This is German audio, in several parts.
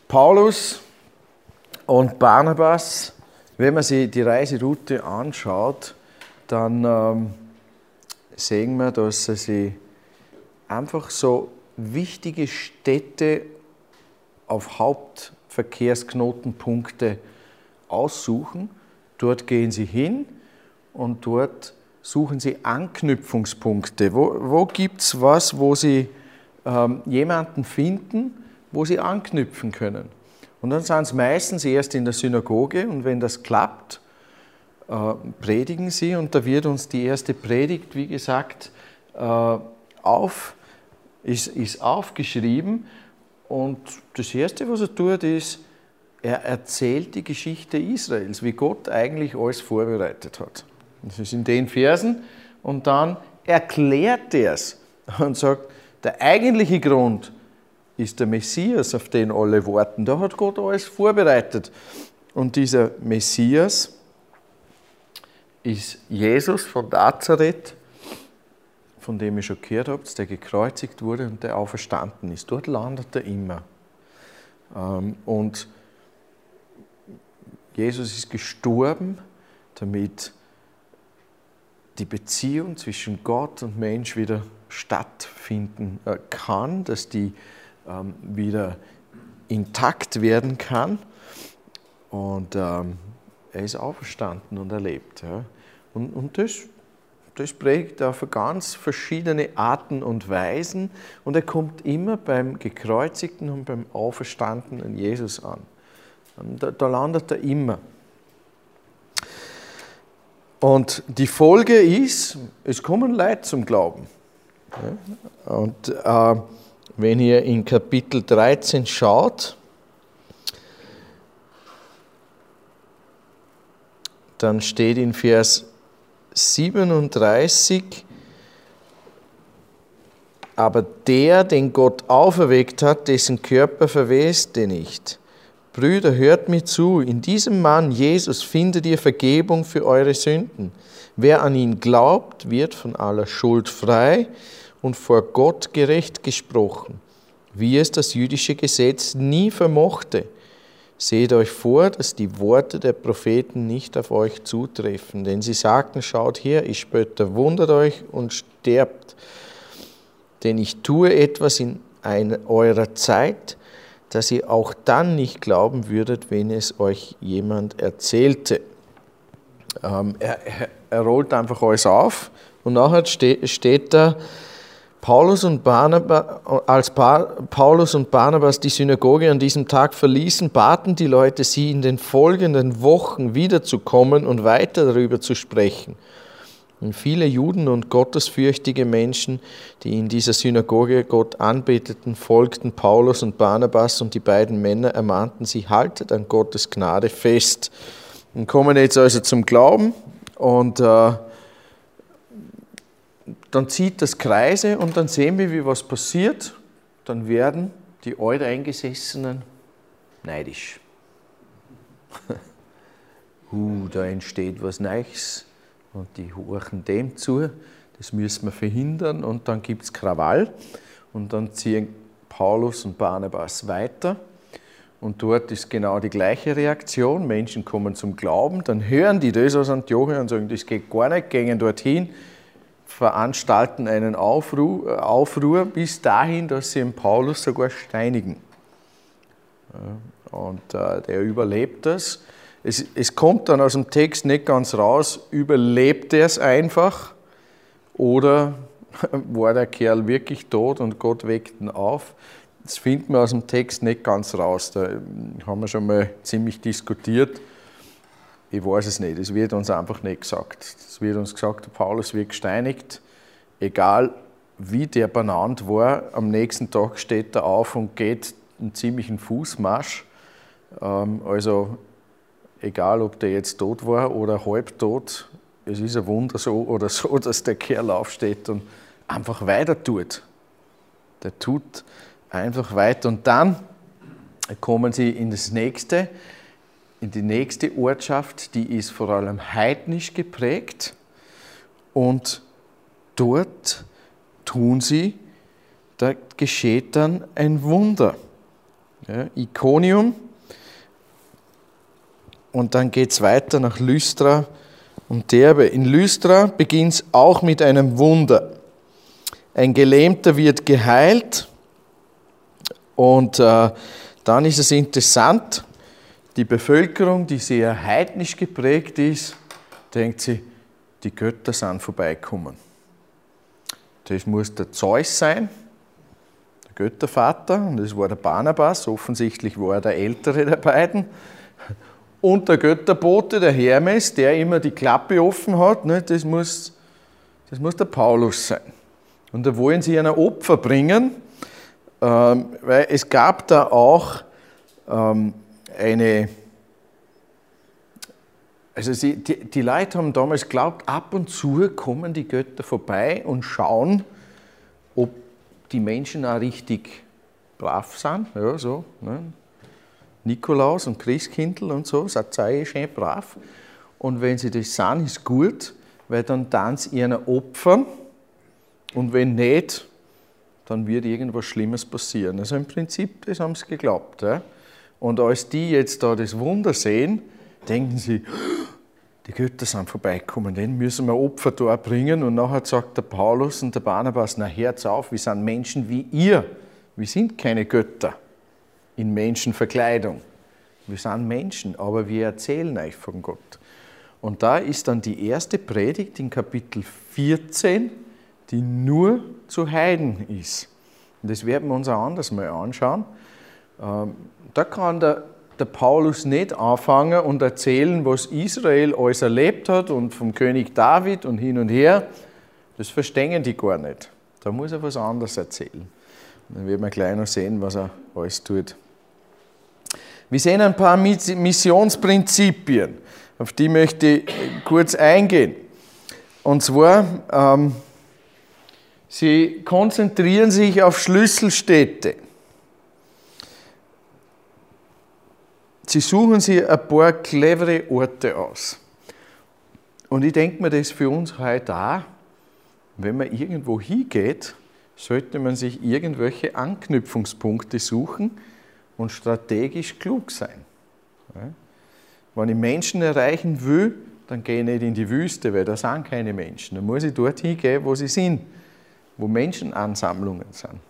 Paulus und Barnabas, wenn man sich die Reiseroute anschaut, dann sehen wir, dass sie einfach so wichtige Städte auf Hauptverkehrsknotenpunkte aussuchen. Dort gehen sie hin und dort suchen sie Anknüpfungspunkte. Wo gibt es was, wo sie jemanden finden, wo sie anknüpfen können? Und dann sind sie meistens erst in der Synagoge und wenn das klappt, predigen sie und da wird uns die erste Predigt, wie gesagt, ist aufgeschrieben und das Erste, was er tut, ist, er erzählt die Geschichte Israels, wie Gott eigentlich alles vorbereitet hat. Das ist in den Versen und dann erklärt er es und sagt, der eigentliche Grund ist der Messias, auf den alle warten. Da hat Gott alles vorbereitet. Und dieser Messias ist Jesus von Nazareth, von dem ihr schon gehört habt, der gekreuzigt wurde und der auferstanden ist. Dort landet er immer. Und Jesus ist gestorben, damit die Beziehung zwischen Gott und Mensch wieder stattfinden kann, dass die wieder intakt werden kann. Und er ist auferstanden und erlebt. Ja. Und das prägt auf ganz verschiedene Arten und Weisen. Und er kommt immer beim Gekreuzigten und beim auferstandenen Jesus an. Da landet er immer. Und die Folge ist, es kommen Leute zum Glauben. Ja. Und wenn ihr in Kapitel 13 schaut, dann steht in Vers 37, aber der, den Gott auferweckt hat, dessen Körper verweste nicht. Brüder, hört mir zu, in diesem Mann, Jesus, findet ihr Vergebung für eure Sünden. Wer an ihn glaubt, wird von aller Schuld frei und vor Gott gerecht gesprochen, wie es das jüdische Gesetz nie vermochte. Seht euch vor, dass die Worte der Propheten nicht auf euch zutreffen, denn sie sagten, schaut her, ich spötte, wundert euch und sterbt. Denn ich tue etwas in eurer Zeit, dass ihr auch dann nicht glauben würdet, wenn es euch jemand erzählte. Er rollt einfach alles auf und nachher steht da, als Paulus und Barnabas die Synagoge an diesem Tag verließen, baten die Leute sie, in den folgenden Wochen wiederzukommen und weiter darüber zu sprechen. Und viele Juden und gottesfürchtige Menschen, die in dieser Synagoge Gott anbeteten, folgten Paulus und Barnabas und die beiden Männer ermahnten sie, haltet an Gottes Gnade fest. Und kommen jetzt also zum Glauben und dann zieht das Kreise und dann sehen wir, wie was passiert. Dann werden die Alteingesessenen neidisch. Da entsteht was Neues und die horchen dem zu. Das müssen wir verhindern und dann gibt es Krawall und dann ziehen Paulus und Barnabas weiter. Und dort ist genau die gleiche Reaktion. Menschen kommen zum Glauben, dann hören die das aus Antiochia und sagen, das geht gar nicht, gehen dorthin, veranstalten einen Aufruhr bis dahin, dass sie den Paulus sogar steinigen. Und der überlebt das. Es kommt dann aus dem Text nicht ganz raus, überlebt er es einfach oder war der Kerl wirklich tot und Gott weckt ihn auf? Das finden wir aus dem Text nicht ganz raus. Da haben wir schon mal ziemlich diskutiert. Ich weiß es nicht, es wird uns einfach nicht gesagt. Es wird uns gesagt, der Paulus wird gesteinigt, egal wie der benannt war, am nächsten Tag steht er auf und geht einen ziemlichen Fußmarsch. Also egal, ob der jetzt tot war oder halbtot, es ist ein Wunder so oder so, dass der Kerl aufsteht und einfach weiter tut. Der tut einfach weiter und dann kommen sie in die nächste Ortschaft, die ist vor allem heidnisch geprägt und dort da geschieht dann ein Wunder. ja, Iconium. Und dann geht es weiter nach Lystra und Derbe. In Lystra beginnt es auch mit einem Wunder. Ein Gelähmter wird geheilt und dann ist es interessant, die Bevölkerung, die sehr heidnisch geprägt ist, denkt sie, die Götter sind vorbeigekommen. Das muss der Zeus sein, der Göttervater, und das war der Barnabas, offensichtlich war er der ältere der beiden. Und der Götterbote, der Hermes, der immer die Klappe offen hat, das muss der Paulus sein. Und da wollen sie ein Opfer bringen, weil es gab da auch die Leute haben damals geglaubt, ab und zu kommen die Götter vorbei und schauen, ob die Menschen auch richtig brav sind. Ja, so, ne? Nikolaus und Christkindl und so, seid schön brav. Und wenn sie das sind, ist gut, weil dann sie ihren opfern. Und wenn nicht, dann wird irgendwas Schlimmes passieren. Also im Prinzip, das haben sie geglaubt. Ja? Und als die jetzt da das Wunder sehen, denken sie, die Götter sind vorbeigekommen, denen müssen wir Opfer da bringen. Und nachher sagt der Paulus und der Barnabas, na hört auf, wir sind Menschen wie ihr. Wir sind keine Götter in Menschenverkleidung. Wir sind Menschen, aber wir erzählen euch von Gott. Und da ist dann die erste Predigt in Kapitel 14, die nur zu Heiden ist. Und das werden wir uns auch anders mal anschauen. Da kann der Paulus nicht anfangen und erzählen, was Israel alles erlebt hat und vom König David und hin und her. Das verstehen die gar nicht. Da muss er was anderes erzählen. Und dann werden wir gleich noch sehen, was er alles tut. Wir sehen ein paar Missionsprinzipien, auf die möchte ich kurz eingehen. Und zwar, sie konzentrieren sich auf Schlüsselstädte. Sie suchen sich ein paar clevere Orte aus. Und ich denke mir, das ist für uns heute auch, wenn man irgendwo hingeht, sollte man sich irgendwelche Anknüpfungspunkte suchen und strategisch klug sein. Wenn ich Menschen erreichen will, dann gehe ich nicht in die Wüste, weil da sind keine Menschen. Dann muss ich dorthin gehen, wo sie sind, wo Menschenansammlungen sind.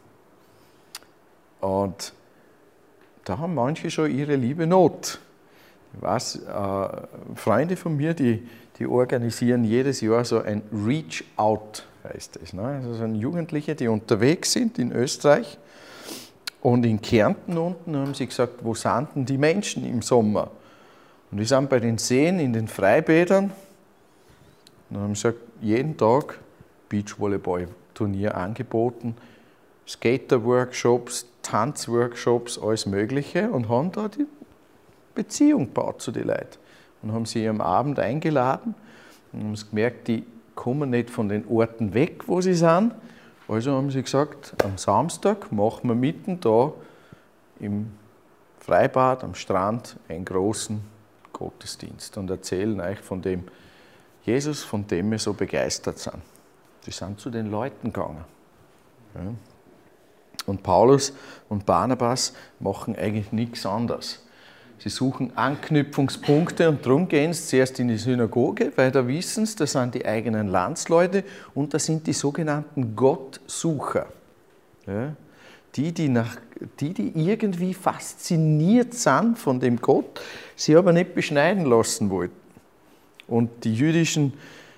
Und da haben manche schon ihre liebe Not. Ich weiß, Freunde von mir, die organisieren jedes Jahr so ein Reach-Out, heißt das. Ne? Also so Jugendliche, die unterwegs sind in Österreich und in Kärnten unten, haben sie gesagt, wo sind denn die Menschen im Sommer? Und die sind bei den Seen, in den Freibädern. Und dann haben sie gesagt, jeden Tag Beachvolleyball-Turnier angeboten, Skater-Workshops, Tanzworkshops, alles Mögliche und haben da die Beziehung gebaut zu den Leuten. Und haben sie am Abend eingeladen und haben gemerkt, die kommen nicht von den Orten weg, wo sie sind. Also haben sie gesagt, am Samstag machen wir mitten da im Freibad, am Strand, einen großen Gottesdienst und erzählen euch von dem Jesus, von dem wir so begeistert sind. Die sind zu den Leuten gegangen. Ja. Und Paulus und Barnabas machen eigentlich nichts anderes. Sie suchen Anknüpfungspunkte und darum gehen sie zuerst in die Synagoge, weil da wissen sie, das sind die eigenen Landsleute und das sind die sogenannten Gottsucher. Ja, die irgendwie fasziniert sind von dem Gott, sie aber nicht beschneiden lassen wollten. Und die jüdischen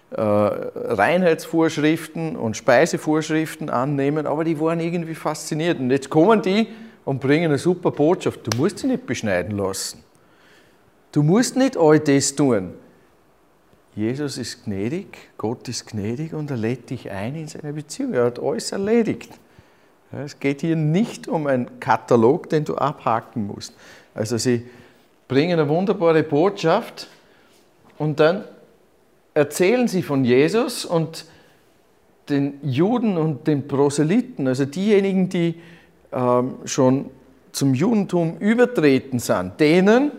Reinheitsvorschriften und Speisevorschriften annehmen, aber die waren irgendwie fasziniert. Und jetzt kommen die und bringen eine super Botschaft. Du musst sie nicht beschneiden lassen. Du musst nicht all das tun. Jesus ist gnädig, Gott ist gnädig und er lädt dich ein in seine Beziehung. Er hat alles erledigt. Es geht hier nicht um einen Katalog, den du abhaken musst. Also sie bringen eine wunderbare Botschaft und dann erzählen sie von Jesus und den Juden und den Proselyten, also diejenigen, die schon zum Judentum übertreten sind, denen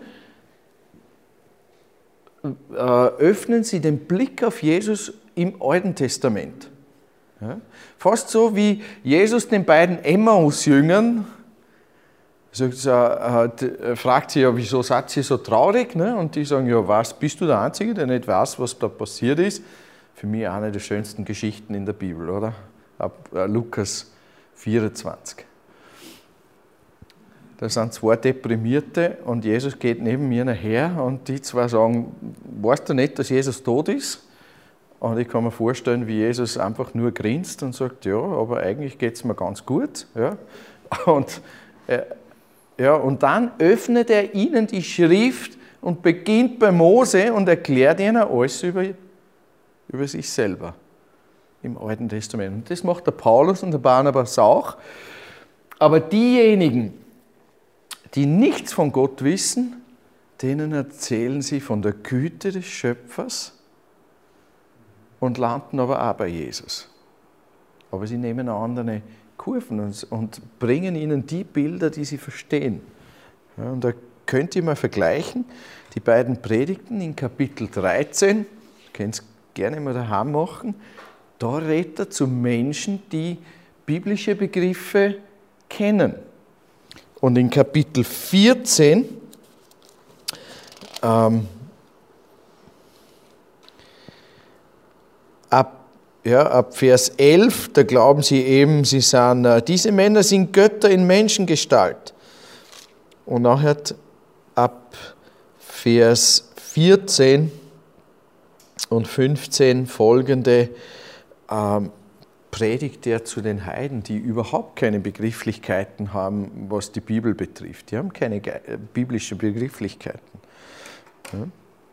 öffnen sie den Blick auf Jesus im Alten Testament. Ja? Fast so wie Jesus den beiden Emmaus-Jüngern Fragt sie ja, wieso seid ihr so traurig? Ne? Und die sagen, ja, was, bist du der Einzige, der nicht weiß, was da passiert ist? Für mich eine der schönsten Geschichten in der Bibel, oder? Ab Lukas 24. Da sind zwei Deprimierte und Jesus geht neben mir nachher und die zwei sagen, weißt du nicht, dass Jesus tot ist? Und ich kann mir vorstellen, wie Jesus einfach nur grinst und sagt, ja, aber eigentlich geht es mir ganz gut. Ja? Und dann öffnet er ihnen die Schrift und beginnt bei Mose und erklärt ihnen alles über sich selber im Alten Testament. Und das macht der Paulus und der Barnabas auch. Aber diejenigen, die nichts von Gott wissen, denen erzählen sie von der Güte des Schöpfers und landen aber auch bei Jesus. Aber sie nehmen andere Kurven und bringen ihnen die Bilder, die sie verstehen. Ja, und da könnt ihr mal vergleichen, die beiden Predigten in Kapitel 13, ihr könnt es gerne mal daheim machen, da redet er zu Menschen, die biblische Begriffe kennen. Und in Kapitel 14, ab Vers 11, da glauben sie eben, diese Männer sind Götter in Menschengestalt. Und nachher ab Vers 14 und 15 folgende predigt er zu den Heiden, die überhaupt keine Begrifflichkeiten haben, was die Bibel betrifft. Die haben keine biblischen Begrifflichkeiten. Ja.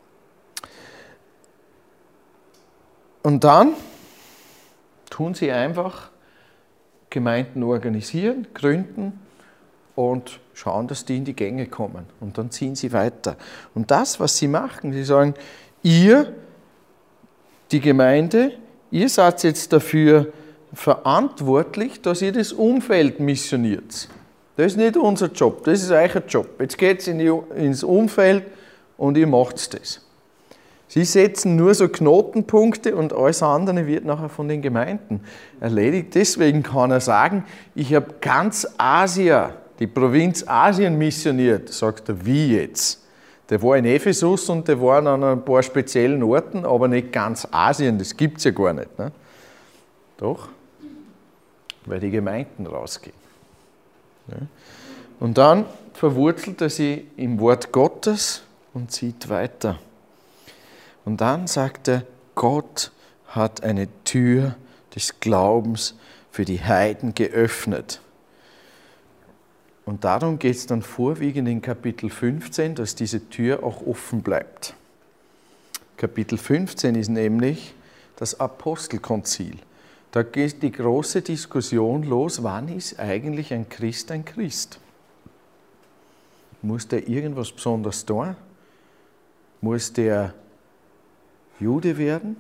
Und dann tun sie einfach Gemeinden organisieren, gründen und schauen, dass die in die Gänge kommen. Und dann ziehen sie weiter. Und das, was sie machen, sie sagen, ihr, die Gemeinde, ihr seid jetzt dafür verantwortlich, dass ihr das Umfeld missioniert. Das ist nicht unser Job, das ist euer Job. Jetzt geht es ins Umfeld und ihr macht das. Sie setzen nur so Knotenpunkte und alles andere wird nachher von den Gemeinden erledigt. Deswegen kann er sagen, ich habe ganz Asien, die Provinz Asien missioniert. Sagt er, wie jetzt? Der war in Ephesus und der war an ein paar speziellen Orten, aber nicht ganz Asien, das gibt es ja gar nicht. Ne? Doch, weil die Gemeinden rausgehen. Ja. Und dann verwurzelt er sie im Wort Gottes und zieht weiter. Und dann sagt er, Gott hat eine Tür des Glaubens für die Heiden geöffnet. Und darum geht es dann vorwiegend in Kapitel 15, dass diese Tür auch offen bleibt. Kapitel 15 ist nämlich das Apostelkonzil. Da geht die große Diskussion los, wann ist eigentlich ein Christ ein Christ? Muss der irgendwas Besonderes tun? Muss der Jude werden?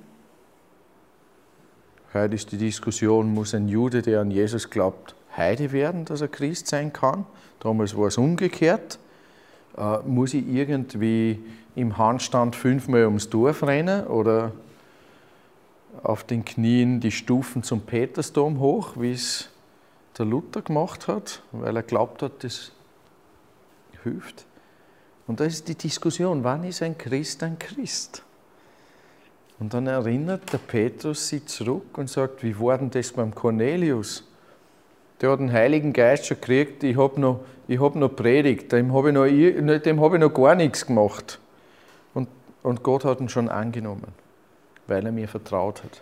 Heute ist die Diskussion, muss ein Jude, der an Jesus glaubt, Heide werden, dass er Christ sein kann? Damals war es umgekehrt. Muss ich irgendwie im Handstand 5-mal ums Dorf rennen oder auf den Knien die Stufen zum Petersdom hoch, wie es der Luther gemacht hat, weil er glaubt hat, das hilft? Und da ist die Diskussion, wann ist ein Christ ein Christ? Und dann erinnert der Petrus sie zurück und sagt, wie war denn das beim Cornelius? Der hat den Heiligen Geist schon gekriegt, ich hab noch predigt, dem habe ich noch gar nichts gemacht. Und Gott hat ihn schon angenommen, weil er mir vertraut hat.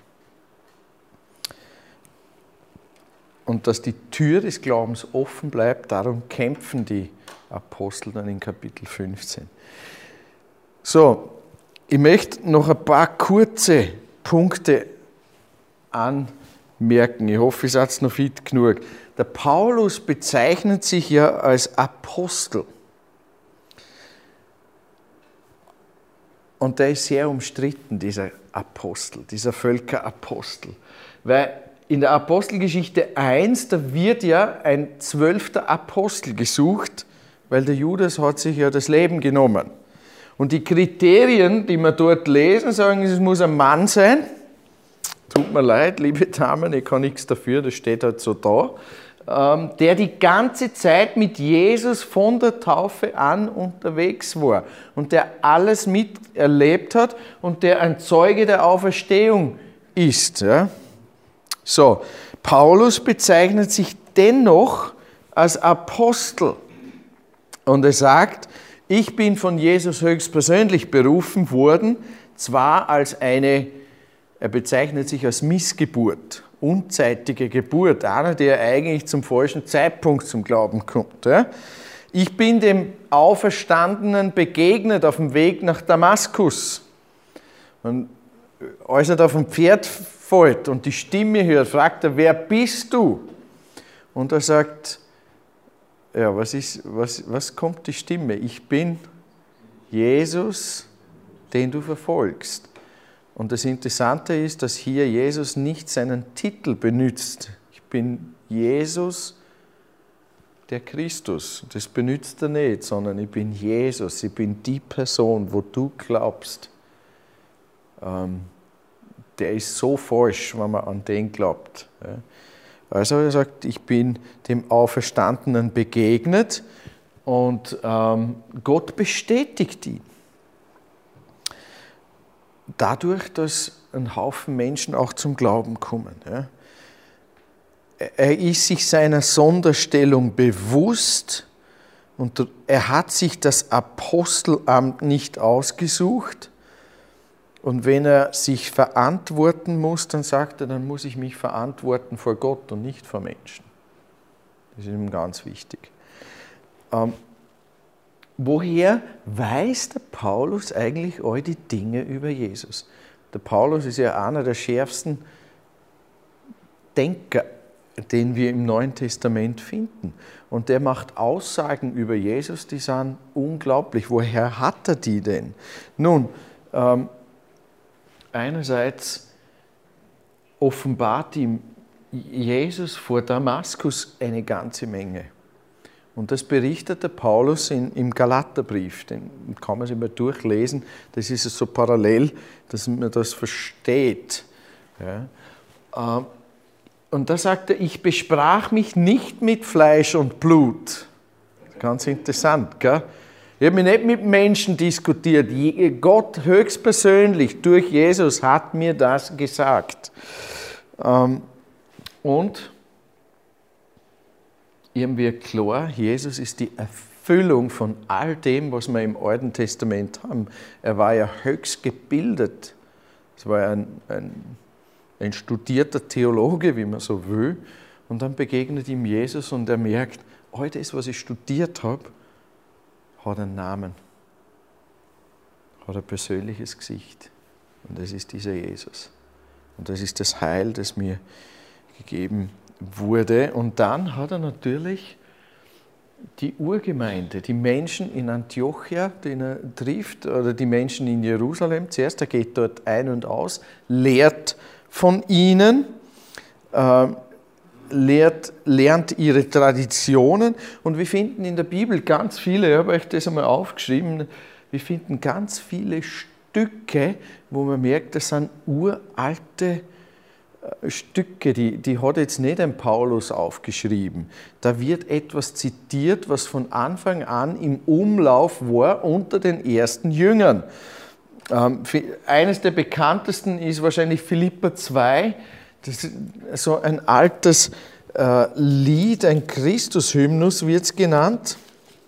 Und dass die Tür des Glaubens offen bleibt, darum kämpfen die Apostel dann in Kapitel 15. So, ich möchte noch ein paar kurze Punkte anmerken. Ich hoffe, ihr seid noch fit genug. Der Paulus bezeichnet sich ja als Apostel. Und der ist sehr umstritten, dieser Apostel, dieser Völkerapostel. Weil in der Apostelgeschichte 1, da wird ja ein 12. Apostel gesucht, weil der Judas hat sich ja das Leben genommen. Und die Kriterien, die wir dort lesen, sagen, es muss ein Mann sein. Tut mir leid, liebe Damen, ich kann nichts dafür, das steht halt so da. der die ganze Zeit mit Jesus von der Taufe an unterwegs war und der alles miterlebt hat und der ein Zeuge der Auferstehung ist. Ja? So, Paulus bezeichnet sich dennoch als Apostel und er sagt, ich bin von Jesus höchstpersönlich berufen worden, zwar als er bezeichnet sich als Missgeburt, unzeitige Geburt, einer, der eigentlich zum falschen Zeitpunkt zum Glauben kommt. Ja? Ich bin dem Auferstandenen begegnet auf dem Weg nach Damaskus. Und als er da vom Pferd fällt und die Stimme hört, fragt er, wer bist du? Und er sagt, ja, was kommt die Stimme? Ich bin Jesus, den du verfolgst. Und das Interessante ist, dass hier Jesus nicht seinen Titel benutzt. Ich bin Jesus, der Christus. Das benutzt er nicht, sondern ich bin Jesus. Ich bin die Person, wo du glaubst. Der ist so falsch, wenn man an den glaubt. Also er sagt, ich bin dem Auferstandenen begegnet und Gott bestätigt ihn. Dadurch, dass ein Haufen Menschen auch zum Glauben kommen. Ja. Er ist sich seiner Sonderstellung bewusst und er hat sich das Apostelamt nicht ausgesucht. Und wenn er sich verantworten muss, dann sagt er, dann muss ich mich verantworten vor Gott und nicht vor Menschen. Das ist ihm ganz wichtig. Woher weiß der Paulus eigentlich all die Dinge über Jesus? Der Paulus ist ja einer der schärfsten Denker, den wir im Neuen Testament finden. Und der macht Aussagen über Jesus, die sind unglaublich. Woher hat er die denn? Nun, einerseits offenbart ihm Jesus vor Damaskus eine ganze Menge. Und das berichtet der Paulus im Galaterbrief, den kann man sich mal durchlesen, das ist so parallel, dass man das versteht. Ja. Und da sagt er, ich besprach mich nicht mit Fleisch und Blut. Ganz interessant, gell? Ich habe mich nicht mit Menschen diskutiert. Gott höchstpersönlich durch Jesus hat mir das gesagt. Und irgendwie klar, Jesus ist die Erfüllung von all dem, was wir im Alten Testament haben. Er war ja höchst gebildet. Es war ein studierter Theologe, wie man so will. Und dann begegnet ihm Jesus und er merkt, all das, was ich studiert habe, hat einen Namen, hat ein persönliches Gesicht. Und das ist dieser Jesus. Und das ist das Heil, das mir gegeben wurde. Und dann hat er natürlich die Urgemeinde, die Menschen in Antiochia, den er trifft, oder die Menschen in Jerusalem zuerst. Er geht dort ein und aus, lehrt von ihnen, lernt ihre Traditionen. Und wir finden in der Bibel ganz viele, ich habe euch das einmal aufgeschrieben, wir finden ganz viele Stücke, wo man merkt, das sind uralte Stücke, die hat jetzt nicht ein Paulus aufgeschrieben. Da wird etwas zitiert, was von Anfang an im Umlauf war unter den ersten Jüngern. Eines der bekanntesten ist wahrscheinlich Philipper 2. Das ist so ein altes Lied, ein Christushymnus wird es genannt.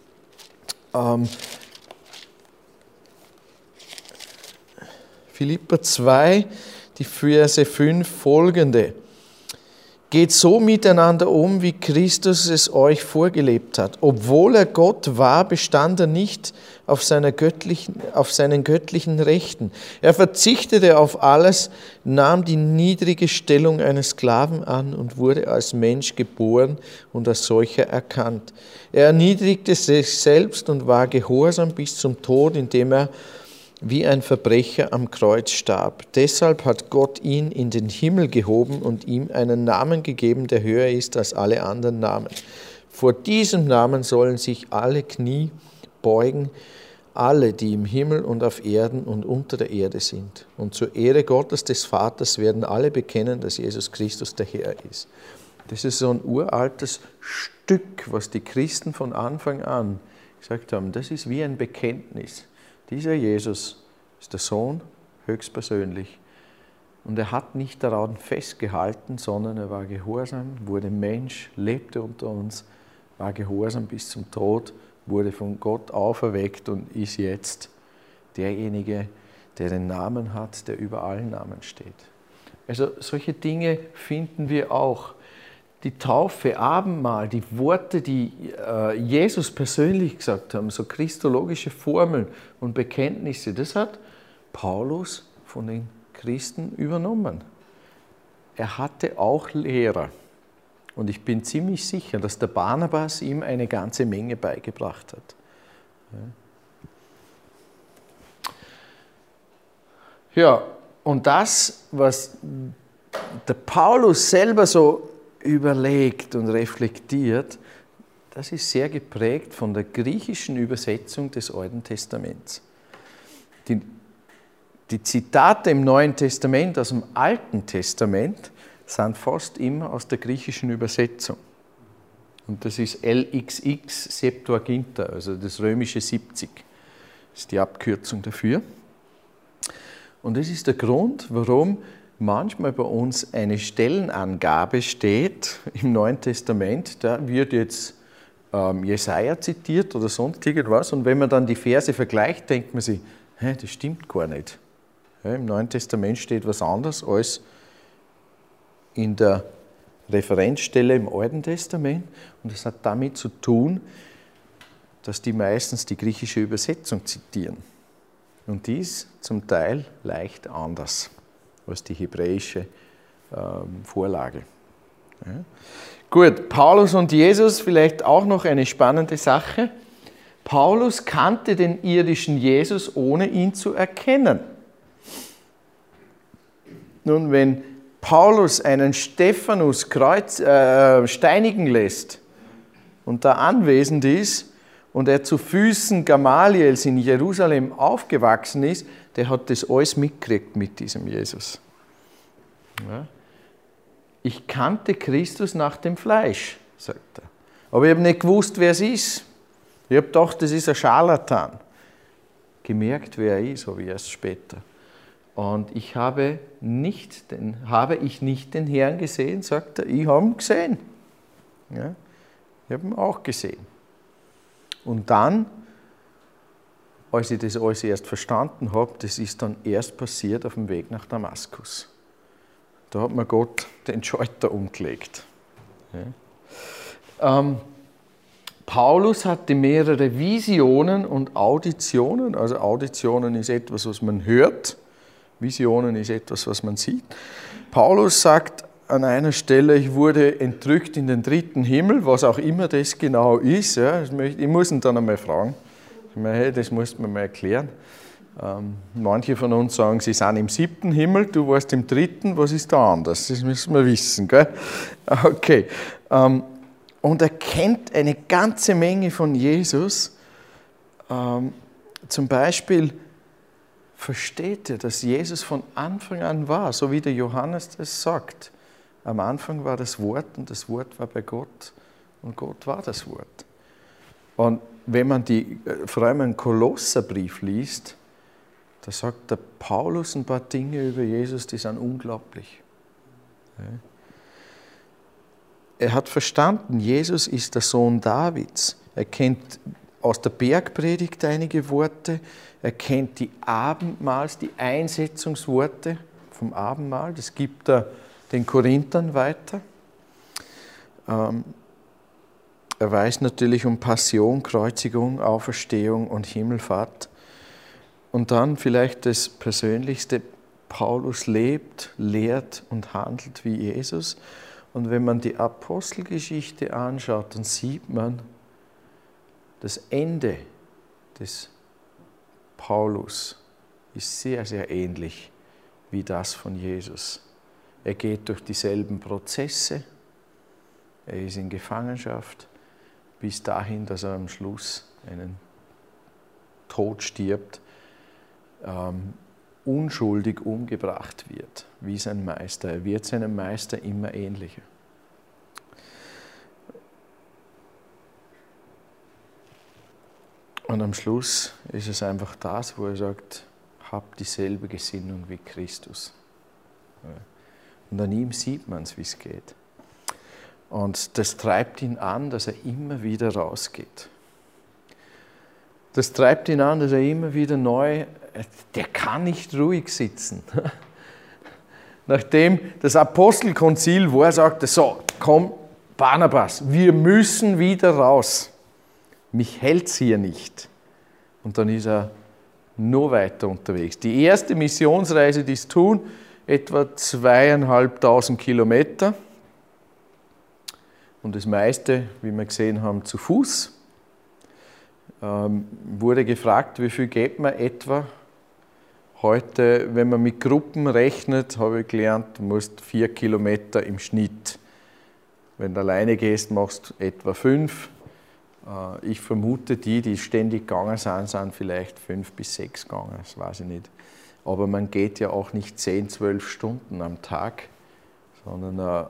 Philipper 2, die Verse 5 folgende. Geht so miteinander um, wie Christus es euch vorgelebt hat. Obwohl er Gott war, bestand er nicht auf seinen göttlichen Rechten. Er verzichtete auf alles, nahm die niedrige Stellung eines Sklaven an und wurde als Mensch geboren und als solcher erkannt. Er erniedrigte sich selbst und war gehorsam bis zum Tod, indem er wie ein Verbrecher am Kreuz starb. Deshalb hat Gott ihn in den Himmel gehoben und ihm einen Namen gegeben, der höher ist als alle anderen Namen. Vor diesem Namen sollen sich alle Knie beugen, alle, die im Himmel und auf Erden und unter der Erde sind. Und zur Ehre Gottes des Vaters werden alle bekennen, dass Jesus Christus der Herr ist. Das ist so ein uraltes Stück, was die Christen von Anfang an gesagt haben. Das ist wie ein Bekenntnis. Dieser Jesus ist der Sohn, höchstpersönlich. Und er hat nicht daran festgehalten, sondern er war gehorsam, wurde Mensch, lebte unter uns, war gehorsam bis zum Tod, wurde von Gott auferweckt und ist jetzt derjenige, der den Namen hat, der über allen Namen steht. Also solche Dinge finden wir auch. Die Taufe, Abendmahl, die Worte, die Jesus persönlich gesagt haben, so christologische Formeln und Bekenntnisse, das hat Paulus von den Christen übernommen. Er hatte auch Lehrer und ich bin ziemlich sicher, dass der Barnabas ihm eine ganze Menge beigebracht hat. Ja, und das, was der Paulus selber so überlegt und reflektiert, das ist sehr geprägt von der griechischen Übersetzung des Alten Testaments. Die Zitate im Neuen Testament aus dem Alten Testament sind fast immer aus der griechischen Übersetzung. Und das ist LXX Septuaginta, also das römische 70. Das ist die Abkürzung dafür. Und das ist der Grund, warum manchmal bei uns eine Stellenangabe steht im Neuen Testament, da wird jetzt Jesaja zitiert oder sonst irgendwas, und wenn man dann die Verse vergleicht, denkt man sich, das stimmt gar nicht. Im Neuen Testament steht was anderes als in der Referenzstelle im Alten Testament, und das hat damit zu tun, dass die meistens die griechische Übersetzung zitieren. Und die ist zum Teil leicht anders als die hebräische Vorlage. Ja. Gut, Paulus und Jesus, vielleicht auch noch eine spannende Sache. Paulus kannte den irdischen Jesus, ohne ihn zu erkennen. Nun, wenn Paulus einen Stephanus steinigen lässt und da anwesend ist und er zu Füßen Gamaliels in Jerusalem aufgewachsen ist, der hat das alles mitgekriegt mit diesem Jesus. Ja. Ich kannte Christus nach dem Fleisch, sagt er. Aber ich habe nicht gewusst, wer es ist. Ich habe gedacht, das ist ein Scharlatan. Gemerkt, wer er ist, habe ich erst später. Und habe ich nicht den Herrn gesehen, sagt er, ich habe ihn gesehen. Ja, ich habe ihn auch gesehen. Und dann, als ich das alles erst verstanden habe, das ist dann erst passiert auf dem Weg nach Damaskus. Da hat mir Gott den Schalter umgelegt. Ja. Paulus hatte mehrere Visionen und Auditionen. Also Auditionen ist etwas, was man hört. Visionen ist etwas, was man sieht. Paulus sagt an einer Stelle, ich wurde entrückt in den 3. Himmel, was auch immer das genau ist. Ja, ich muss ihn dann einmal fragen. Ich meine, hey, das muss man mal erklären. Manche von uns sagen, sie sind im 7. Himmel, du warst im 3., was ist da anders? Das müssen wir wissen, gell? Okay. Und er kennt eine ganze Menge von Jesus. Zum Beispiel versteht er, dass Jesus von Anfang an war, so wie der Johannes das sagt. Am Anfang war das Wort und das Wort war bei Gott und Gott war das Wort. Und wenn man vor allem einen Kolosserbrief liest, da sagt der Paulus ein paar Dinge über Jesus, die sind unglaublich. Er hat verstanden, Jesus ist der Sohn Davids. Er kennt aus der Bergpredigt einige Worte. Er kennt die Einsetzungsworte vom Abendmahl. Das gibt er den Korinthern weiter. Er weiß natürlich um Passion, Kreuzigung, Auferstehung und Himmelfahrt. Und dann vielleicht das Persönlichste, Paulus lebt, lehrt und handelt wie Jesus. Und wenn man die Apostelgeschichte anschaut, dann sieht man, das Ende des Paulus ist sehr, sehr ähnlich wie das von Jesus. Er geht durch dieselben Prozesse, er ist in Gefangenschaft, bis dahin, dass er am Schluss einen Tod stirbt, unschuldig umgebracht wird, wie sein Meister. Er wird seinem Meister immer ähnlicher. Und am Schluss ist es einfach das, wo er sagt, habt dieselbe Gesinnung wie Christus. Und an ihm sieht man es, wie es geht. Und das treibt ihn an, dass er immer wieder rausgeht. Das treibt ihn an, dass er immer wieder neu, der kann nicht ruhig sitzen. Nachdem das Apostelkonzil war, sagte, so, komm, Barnabas, wir müssen wieder raus. Mich hält's hier nicht. Und dann ist er noch weiter unterwegs. Die erste Missionsreise, die sie tun, etwa 2.500 Kilometer. Und das meiste, wie wir gesehen haben, zu Fuß. Wurde gefragt, wie viel geht man etwa? Heute, wenn man mit Gruppen rechnet, habe ich gelernt, du musst 4 Kilometer im Schnitt. Wenn du alleine gehst, machst du etwa 5. Ich vermute, die ständig gegangen sind vielleicht 5 bis 6 gegangen, das weiß ich nicht. Aber man geht ja auch nicht 10, 12 Stunden am Tag, sondern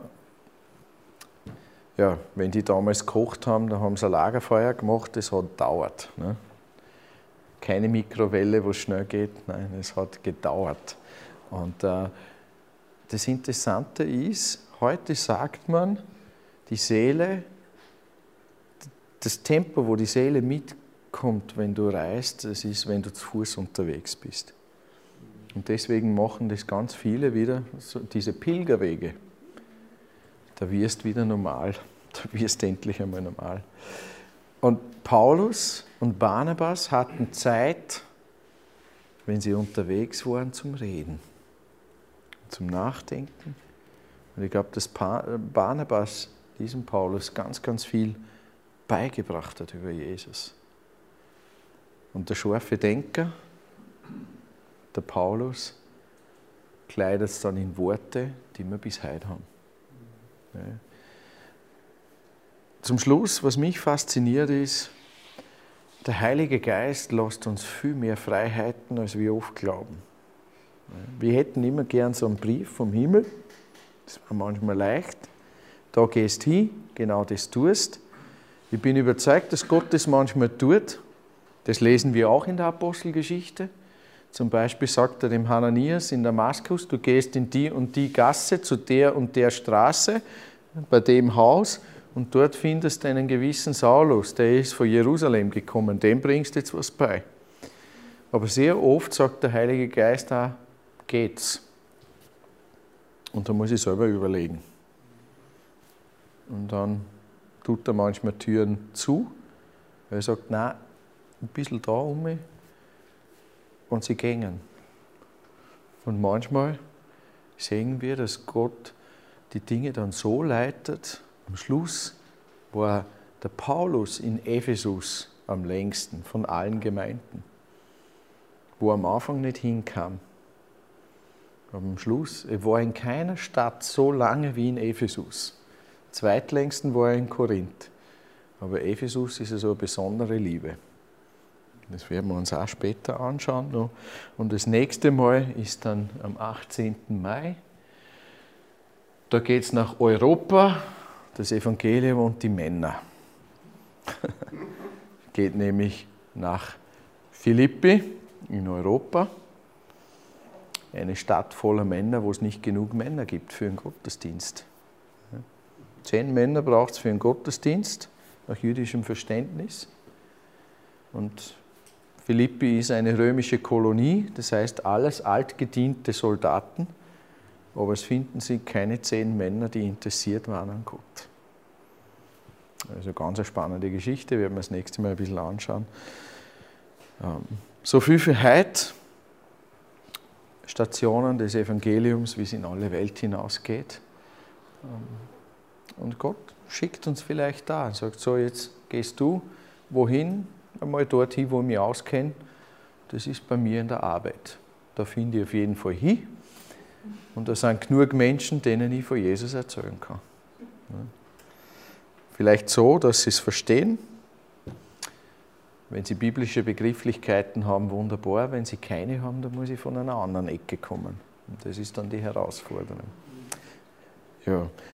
ja, wenn die damals gekocht haben, dann haben sie ein Lagerfeuer gemacht, das hat gedauert. Ne? Keine Mikrowelle, wo es schnell geht, nein, es hat gedauert. Und das Interessante ist, heute sagt man, die Seele, das Tempo, wo die Seele mitkommt, wenn du reist, das ist, wenn du zu Fuß unterwegs bist. Und deswegen machen das ganz viele wieder, so diese Pilgerwege. Da wirst du wieder normal, da wirst du endlich einmal normal. Und Paulus und Barnabas hatten Zeit, wenn sie unterwegs waren, zum Reden, zum Nachdenken. Und ich glaube, dass Barnabas diesem Paulus ganz, ganz viel beigebracht hat über Jesus. Und der scharfe Denker, der Paulus, kleidet es dann in Worte, die wir bis heute haben. Ja. Zum Schluss, was mich fasziniert ist, der Heilige Geist lässt uns viel mehr Freiheiten, als wir oft glauben. Wir hätten immer gern so einen Brief vom Himmel, das war manchmal leicht. Da gehst du hin, genau das tust. Ich bin überzeugt, dass Gott das manchmal tut. Das lesen wir auch in der Apostelgeschichte. Zum Beispiel sagt er dem Hananias in Damaskus, du gehst in die und die Gasse, zu der und der Straße, bei dem Haus, und dort findest du einen gewissen Saulus, der ist von Jerusalem gekommen, dem bringst du jetzt was bei. Aber sehr oft sagt der Heilige Geist auch, geht's. Und da muss ich selber überlegen. Und dann tut er manchmal Türen zu, weil er sagt, nein, ein bisschen da um mich, und sie gingen. Und manchmal sehen wir, dass Gott die Dinge dann so leitet. Am Schluss war der Paulus in Ephesus am längsten von allen Gemeinden, wo er am Anfang nicht hinkam. Aber am Schluss, er war in keiner Stadt so lange wie in Ephesus. Zweitlängsten war er in Korinth. Aber Ephesus ist so eine besondere Liebe. Das werden wir uns auch später anschauen noch. Und das nächste Mal ist dann am 18. Mai. Da geht es nach Europa, das Evangelium und die Männer. Geht nämlich nach Philippi in Europa. Eine Stadt voller Männer, wo es nicht genug Männer gibt für einen Gottesdienst. 10 Männer braucht es für einen Gottesdienst, nach jüdischem Verständnis. Und Philippi ist eine römische Kolonie, das heißt alles altgediente Soldaten, aber es finden sich keine 10 Männer, die interessiert waren an Gott. Also ganz eine spannende Geschichte, werden wir das nächste Mal ein bisschen anschauen. So viel für heute. Stationen des Evangeliums, wie es in alle Welt hinausgeht. Und Gott schickt uns vielleicht da und sagt, so jetzt gehst du wohin? Einmal dorthin, wo ich mich auskenne. Das ist bei mir in der Arbeit. Da finde ich auf jeden Fall hin. Und da sind genug Menschen, denen ich von Jesus erzählen kann. Vielleicht so, dass sie es verstehen. Wenn sie biblische Begrifflichkeiten haben, wunderbar. Wenn sie keine haben, dann muss ich von einer anderen Ecke kommen. Und das ist dann die Herausforderung. Ja.